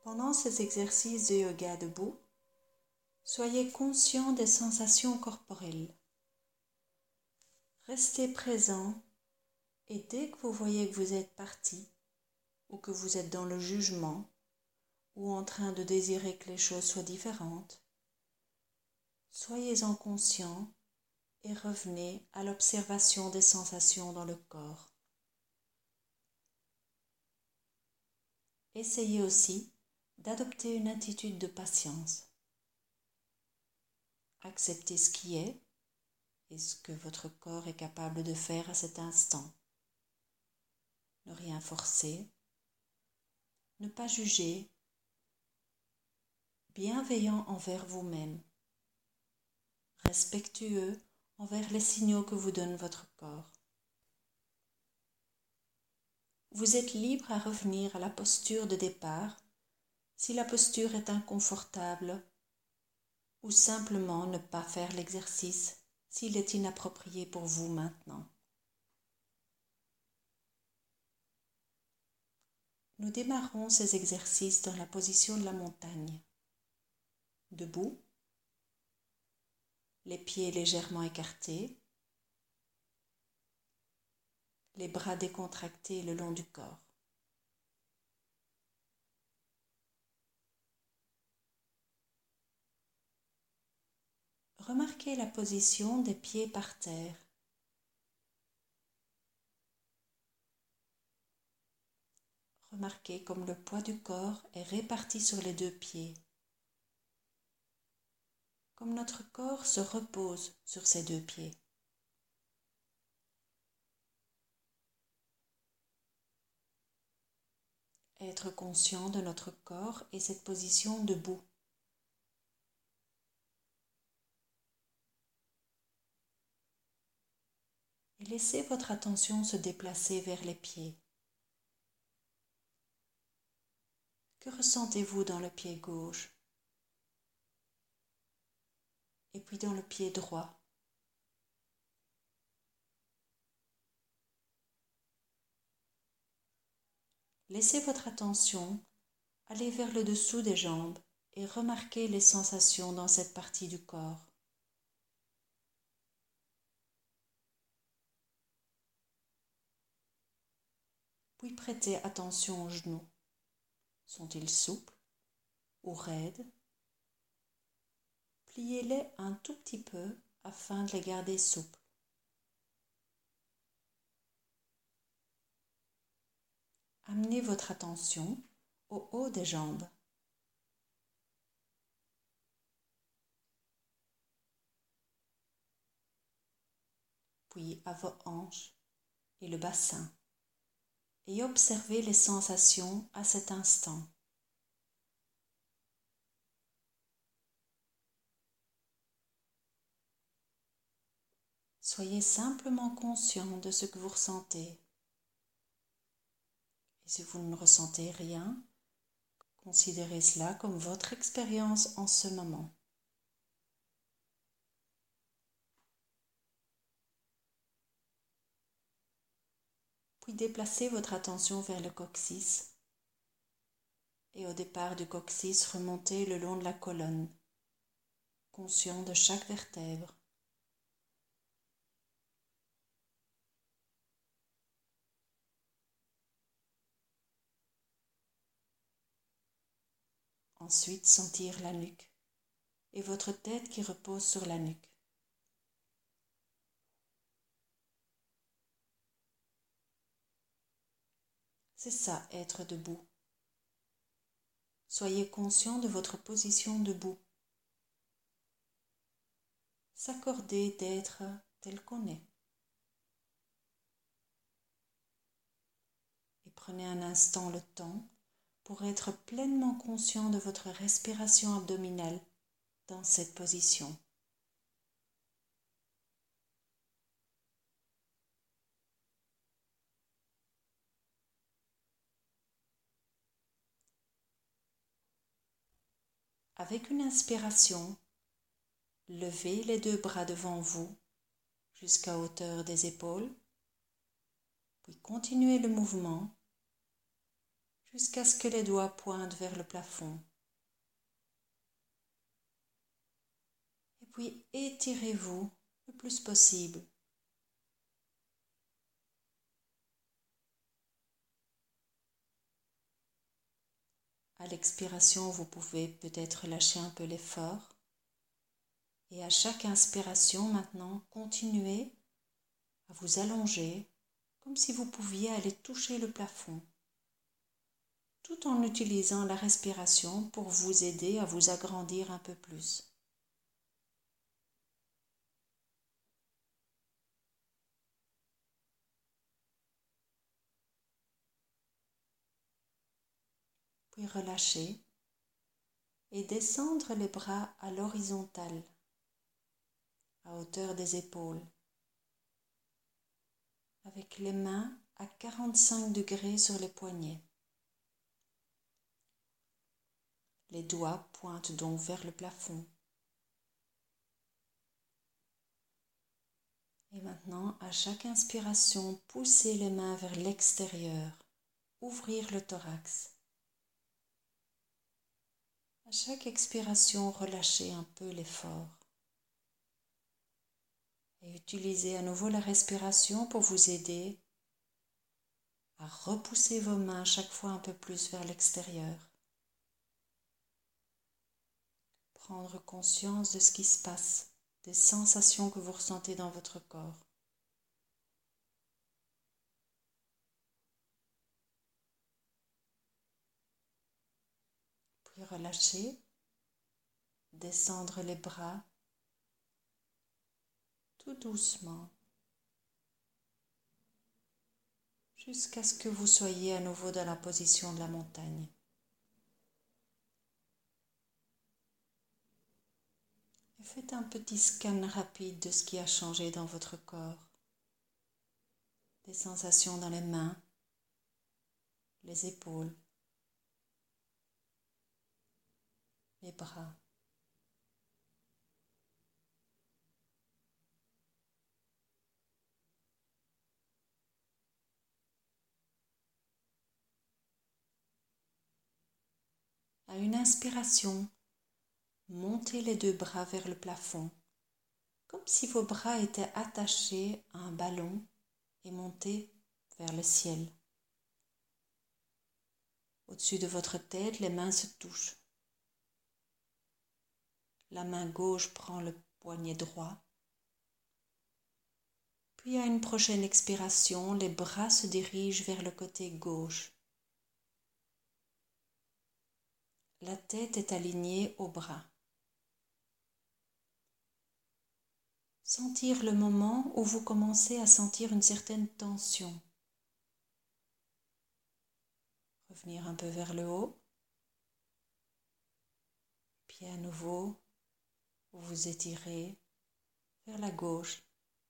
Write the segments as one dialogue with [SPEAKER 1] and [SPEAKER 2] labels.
[SPEAKER 1] Pendant ces exercices de yoga debout, soyez conscient des sensations corporelles. Restez présent et dès que vous voyez que vous êtes parti ou que vous êtes dans le jugement ou en train de désirer que les choses soient différentes, soyez-en conscient et revenez à l'observation des sensations dans le corps. Essayez aussi d'adopter une attitude de patience. Acceptez ce qui est et ce que votre corps est capable de faire à cet instant. Ne rien forcer, ne pas juger, bienveillant envers vous-même, respectueux envers les signaux que vous donne votre corps. Vous êtes libre à revenir à la posture de départ si la posture est inconfortable ou simplement ne pas faire l'exercice s'il est inapproprié pour vous maintenant. Nous démarrons ces exercices dans la position de la montagne. Debout, les pieds légèrement écartés, les bras décontractés le long du corps. Remarquez la position des pieds par terre. Remarquez comme le poids du corps est réparti sur les deux pieds. Comme notre corps se repose sur ces deux pieds. Être conscient de notre corps et cette position debout. Et laissez votre attention se déplacer vers les pieds. Que ressentez-vous dans le pied gauche? Et puis dans le pied droit? Laissez votre attention aller vers le dessous des jambes et remarquez les sensations dans cette partie du corps. Puis prêtez attention aux genoux. Sont-ils souples ou raides? Pliez-les un tout petit peu afin de les garder souples. Amenez votre attention au haut des jambes. Puis à vos hanches et le bassin. Et observez les sensations à cet instant. Soyez simplement conscient de ce que vous ressentez. Et si vous ne ressentez rien, considérez cela comme votre expérience en ce moment. Puis déplacez votre attention vers le coccyx et au départ du coccyx, remontez le long de la colonne, conscient de chaque vertèbre. Ensuite, sentir la nuque et votre tête qui repose sur la nuque. C'est ça, être debout. Soyez conscient de votre position debout. S'accorder d'être tel qu'on est. Et prenez un instant le temps pour être pleinement conscient de votre respiration abdominale dans cette position. Avec une inspiration, levez les deux bras devant vous jusqu'à hauteur des épaules, puis continuez le mouvement jusqu'à ce que les doigts pointent vers le plafond. Et puis étirez-vous le plus possible. À l'expiration, vous pouvez peut-être lâcher un peu l'effort. Et à chaque inspiration, maintenant, continuez à vous allonger comme si vous pouviez aller toucher le plafond, tout en utilisant la respiration pour vous aider à vous agrandir un peu plus. Puis relâchez et descendre les bras à l'horizontale, à hauteur des épaules, avec les mains à 45 degrés sur les poignets. Les doigts pointent donc vers le plafond. Et maintenant, à chaque inspiration, poussez les mains vers l'extérieur, ouvrir le thorax. À chaque expiration, relâchez un peu l'effort. Et utilisez à nouveau la respiration pour vous aider à repousser vos mains chaque fois un peu plus vers l'extérieur. Prendre conscience de ce qui se passe, des sensations que vous ressentez dans votre corps. Puis relâchez, descendre les bras tout doucement, jusqu'à ce que vous soyez à nouveau dans la position de la montagne. Et faites un petit scan rapide de ce qui a changé dans votre corps. Des sensations dans les mains, les épaules, les bras. À une inspiration, montez les deux bras vers le plafond, comme si vos bras étaient attachés à un ballon et montés vers le ciel. Au-dessus de votre tête, les mains se touchent. La main gauche prend le poignet droit. Puis à une prochaine expiration, les bras se dirigent vers le côté gauche. La tête est alignée aux bras. Sentir le moment où vous commencez à sentir une certaine tension. Revenir un peu vers le haut. Puis à nouveau, vous vous étirez vers la gauche.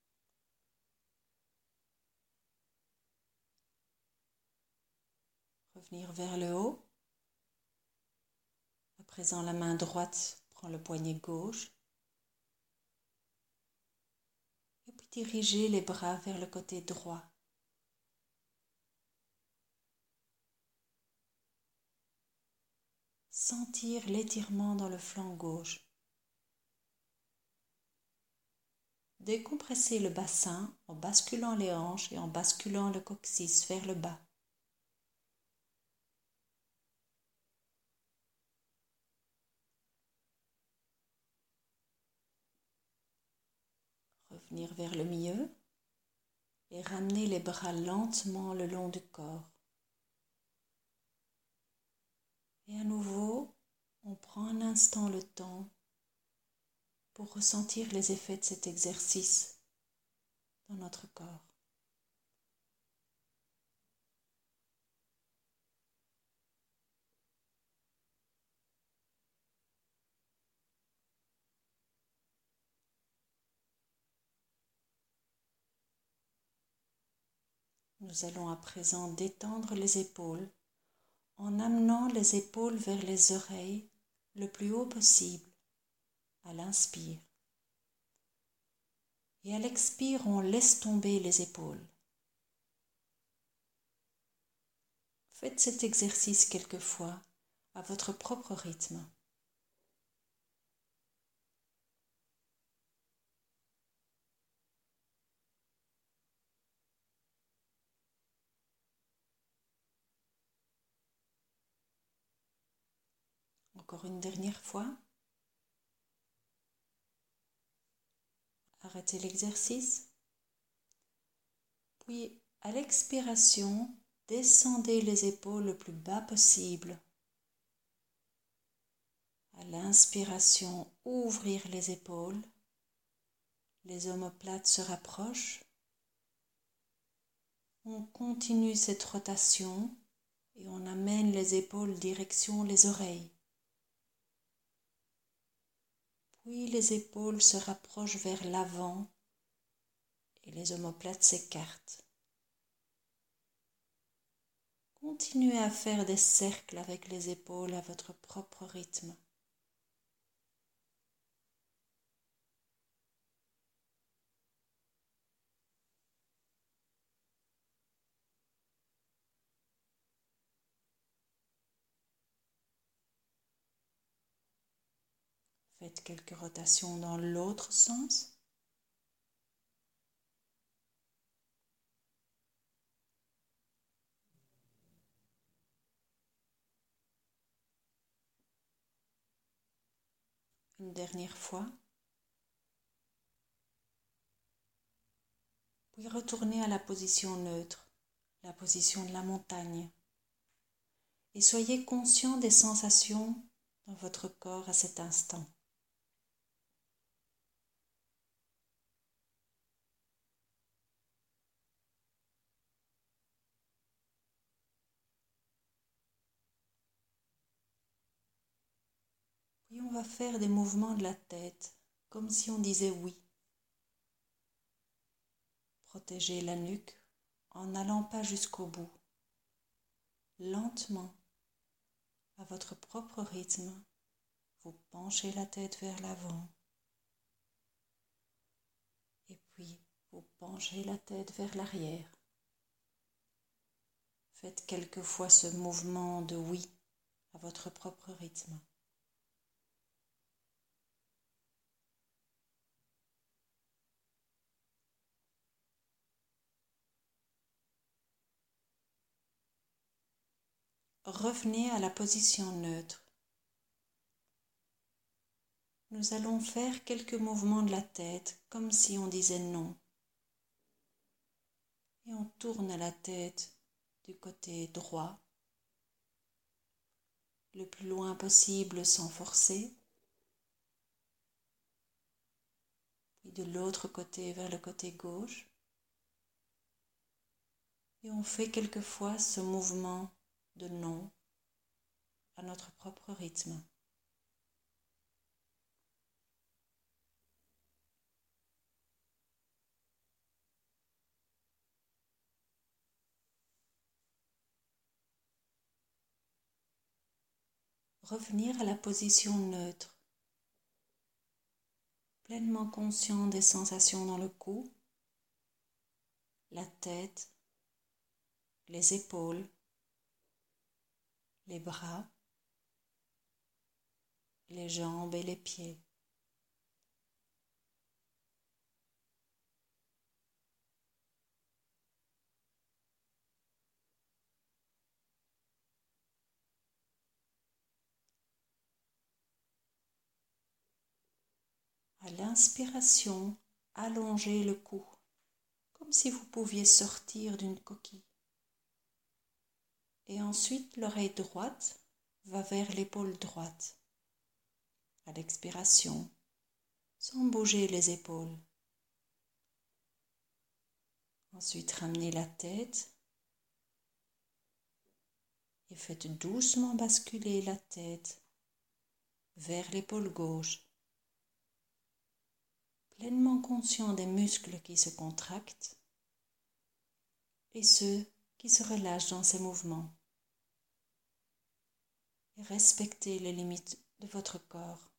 [SPEAKER 1] Revenir vers le haut. À présent, la main droite prend le poignet gauche. Et puis dirigez les bras vers le côté droit. Sentir l'étirement dans le flanc gauche. Décompressez le bassin en basculant les hanches et en basculant le coccyx vers le bas. Revenir vers le milieu et ramener les bras lentement le long du corps. Et à nouveau, on prend un instant le temps pour ressentir les effets de cet exercice dans notre corps. Nous allons à présent détendre les épaules en amenant les épaules vers les oreilles le plus haut possible à l'inspire. Et à l'expire, on laisse tomber les épaules. Faites cet exercice quelquefois à votre propre rythme. Encore une dernière fois. Arrêtez l'exercice. Puis, à l'expiration, descendez les épaules le plus bas possible. À l'inspiration, ouvrir les épaules. Les omoplates se rapprochent. On continue cette rotation et on amène les épaules direction les oreilles. Puis les épaules se rapprochent vers l'avant et les omoplates s'écartent. Continuez à faire des cercles avec les épaules à votre propre rythme. Faites quelques rotations dans l'autre sens. Une dernière fois. Puis retournez à la position neutre, la position de la montagne. Et soyez conscient des sensations dans votre corps à cet instant. Puis on va faire des mouvements de la tête, comme si on disait oui. Protégez la nuque en n'allant pas jusqu'au bout. Lentement, à votre propre rythme, vous penchez la tête vers l'avant. Et puis, vous penchez la tête vers l'arrière. Faites quelquefois ce mouvement de oui à votre propre rythme. Revenez à la position neutre. Nous allons faire quelques mouvements de la tête comme si on disait non. Et on tourne la tête du côté droit, le plus loin possible sans forcer. Puis de l'autre côté vers le côté gauche. Et on fait quelquefois ce mouvement de non à notre propre rythme. Revenir à la position neutre, pleinement conscient des sensations dans le cou, la tête, les épaules, les bras, les jambes et les pieds. À l'inspiration, allongez le cou, comme si vous pouviez sortir d'une coquille. Et ensuite, l'oreille droite va vers l'épaule droite. À l'expiration, sans bouger les épaules. Ensuite, ramenez la tête et faites doucement basculer la tête vers l'épaule gauche. Pleinement conscient des muscles qui se contractent et ceux qui se relâchent dans ces mouvements. Et respectez les limites de votre corps.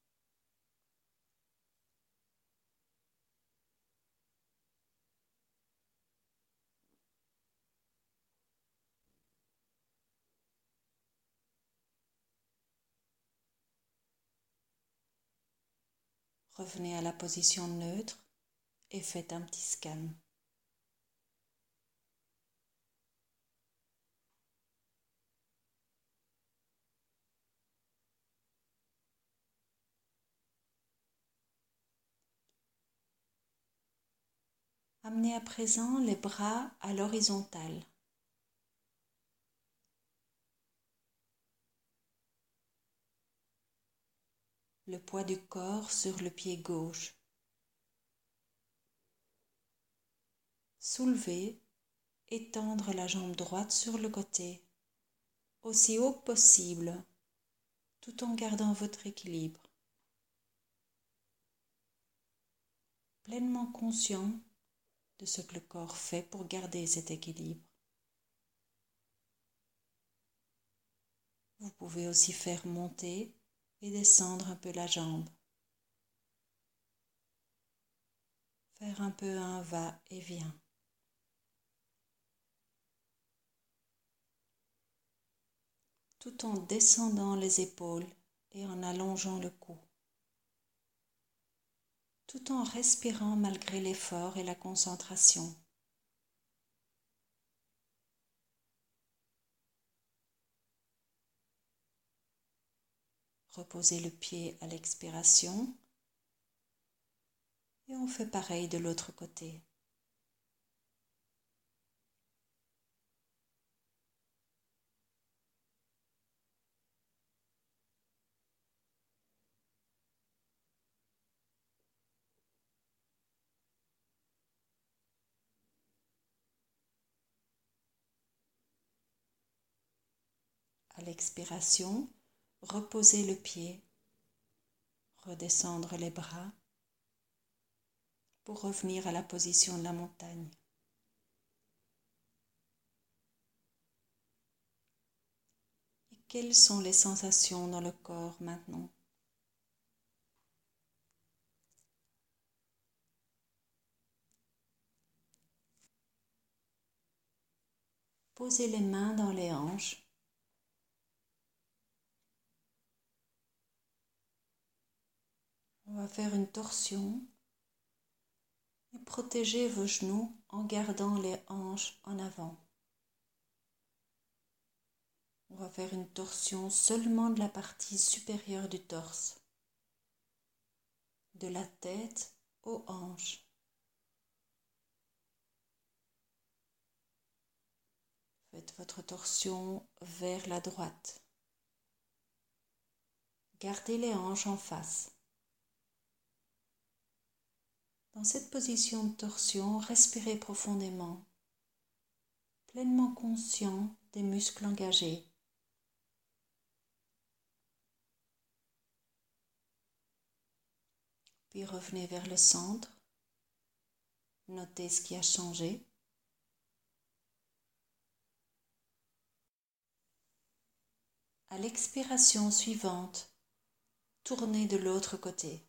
[SPEAKER 1] Revenez à la position neutre et faites un petit scan. Amenez à présent les bras à l'horizontale. Le poids du corps sur le pied gauche. Soulevez et tendre la jambe droite sur le côté, aussi haut que possible, tout en gardant votre équilibre. Pleinement conscient de ce que le corps fait pour garder cet équilibre. Vous pouvez aussi faire monter et descendre un peu la jambe. Faire un peu un va-et-vient. Tout en descendant les épaules et en allongeant le cou. Tout en respirant malgré l'effort et la concentration. Reposez le pied à l'expiration et on fait pareil de l'autre côté. À l'expiration, reposez le pied, redescendre les bras pour revenir à la position de la montagne. Et quelles sont les sensations dans le corps maintenant? Posez les mains dans les hanches. On va faire une torsion et protégez vos genoux en gardant les hanches en avant. On va faire une torsion seulement de la partie supérieure du torse, de la tête aux hanches. Faites votre torsion vers la droite. Gardez les hanches en face. Dans cette position de torsion, respirez profondément, pleinement conscient des muscles engagés. Puis revenez vers le centre. Notez ce qui a changé. À l'expiration suivante, tournez de l'autre côté.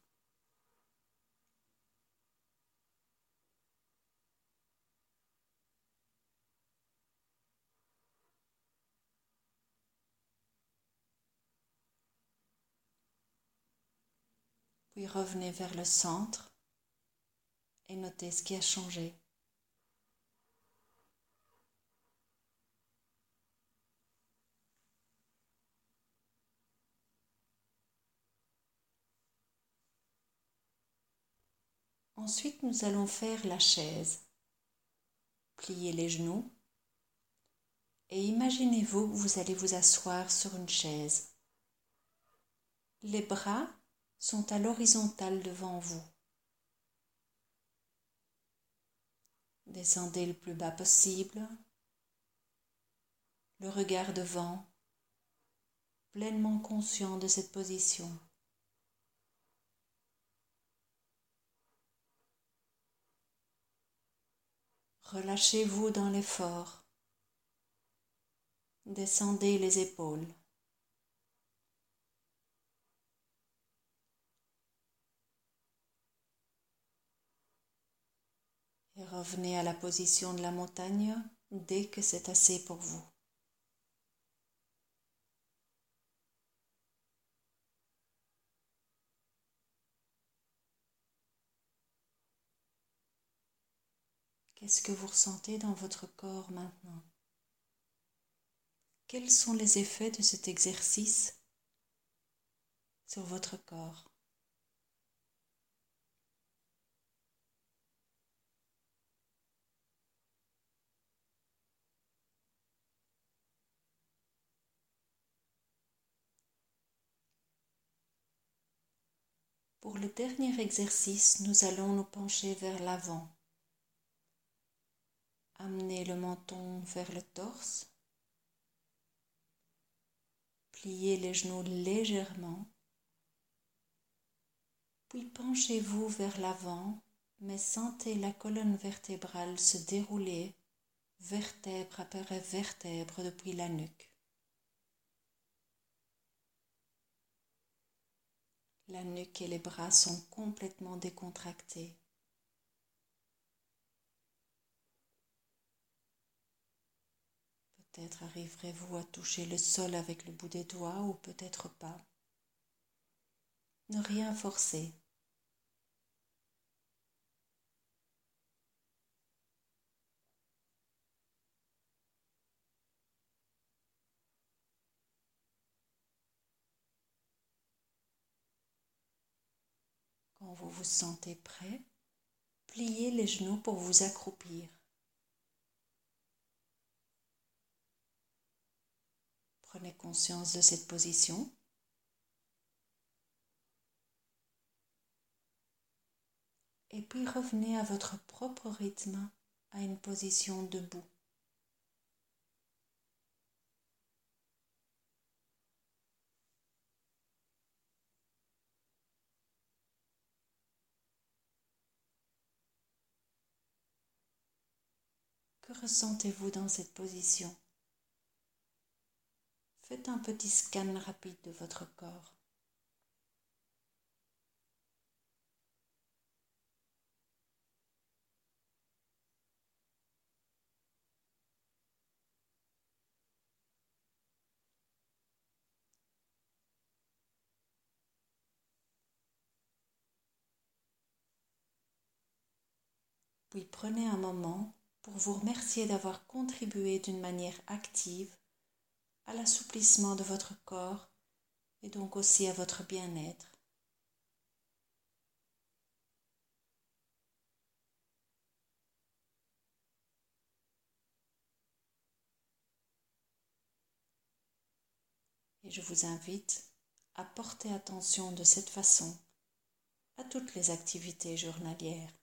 [SPEAKER 1] Puis revenez vers le centre et notez ce qui a changé. Ensuite, nous allons faire la chaise. Pliez les genoux et imaginez-vous que vous allez vous asseoir sur une chaise. Les bras sont à l'horizontale devant vous. Descendez le plus bas possible, le regard devant, pleinement conscient de cette position. Relâchez-vous dans l'effort. Descendez les épaules. Et revenez à la position de la montagne dès que c'est assez pour vous. Qu'est-ce que vous ressentez dans votre corps maintenant? Quels sont les effets de cet exercice sur votre corps? Pour le dernier exercice, nous allons nous pencher vers l'avant. Amenez le menton vers le torse. Pliez les genoux légèrement. Puis penchez-vous vers l'avant, mais sentez la colonne vertébrale se dérouler vertèbre après vertèbre depuis la nuque. La nuque et les bras sont complètement décontractés. Peut-être arriverez-vous à toucher le sol avec le bout des doigts ou peut-être pas. Ne rien forcer. Quand vous vous sentez prêt, pliez les genoux pour vous accroupir. Prenez conscience de cette position. Et puis revenez à votre propre rythme à une position debout. Que ressentez-vous dans cette position? Faites un petit scan rapide de votre corps. Puis prenez un moment pour vous remercier d'avoir contribué d'une manière active à l'assouplissement de votre corps et donc aussi à votre bien-être. Et je vous invite à porter attention de cette façon à toutes les activités journalières.